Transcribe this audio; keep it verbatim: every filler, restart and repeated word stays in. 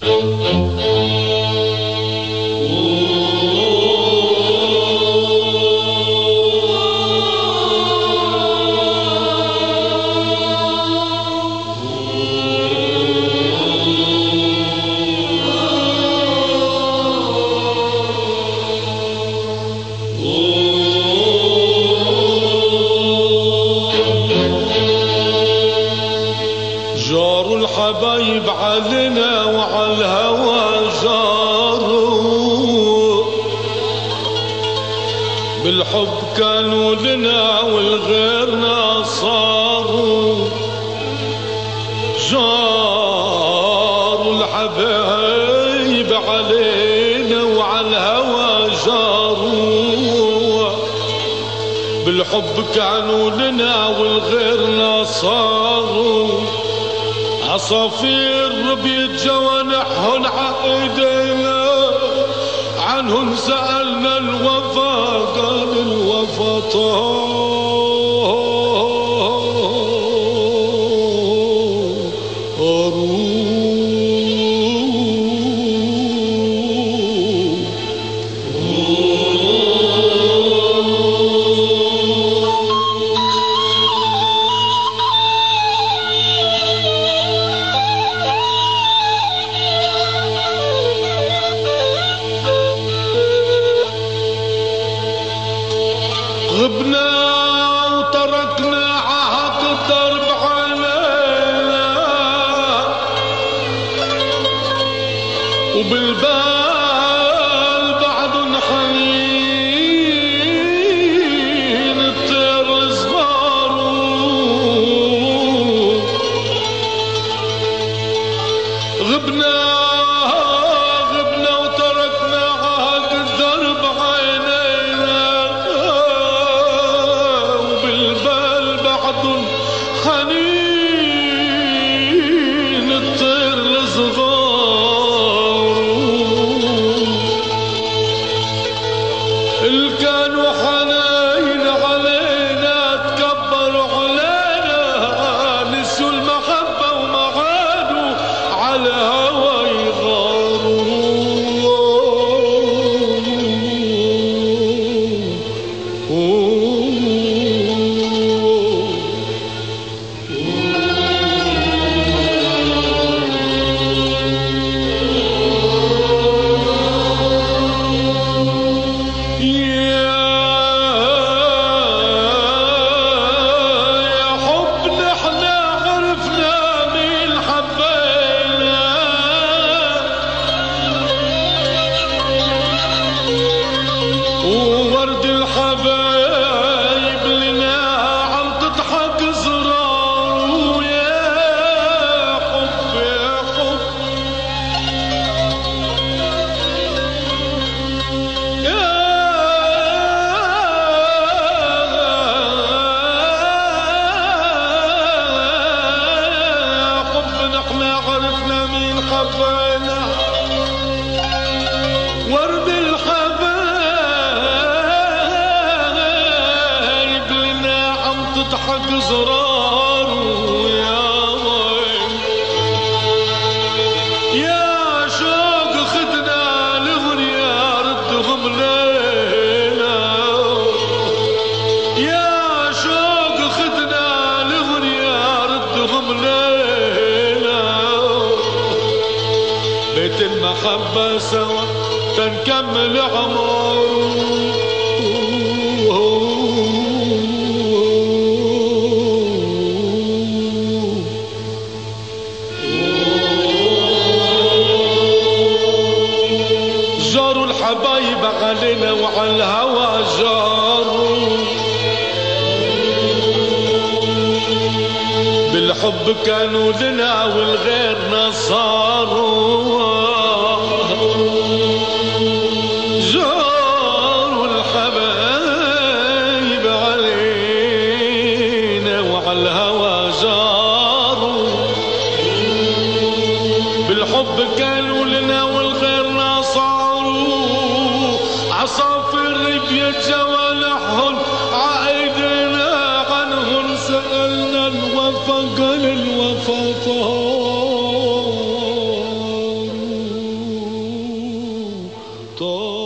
الحبايب علينا وعلى الهوى جاروا، بالحب كانوا لنا والغيرنا صاروا. جاروا الحبايب علينا وعلى الهوى جاروا، بالحب كانوا لنا والغيرنا صاروا. عصافير بيت جوانحهن عقيدينا، عنهن سألنا الوفا قال الوفا طاروا. غبنا وتركنا عهد الدرب علينا، وبالبال بعد حنين الطير صغار. غبنا غبنا وتركنا عهد الدرب علينا، حنين الطير الصغار. اللي كانوا حنين علينا تكبروا علينا، نسوا المحبة وما عادوا على هوى يغاروا. وورد الحبايب لنا عم تضحك زرار. يا حب يا حب يا حب، نحن عرفنا مين حبينا. ورد تضحك زرار. يا ويل يا شوق خدنا الغنيا ردهم لينا. يا شوق خدنا الغنيا ردهم لينا. بيت المحبة سوا تنكمل عمر. جاروا الحبايب علينا وعلى الهوى جاروا، بالحب كانوا لنا والغيرنا صاروا. جاروا الحبايب علينا وعلى الهوى جاروا، بالحب كانوا لنا والغيرنا صاروا. عصافير بيت جوانحهن عقيدنا، عنهن سألنا الوفا قال الوفا طار. طول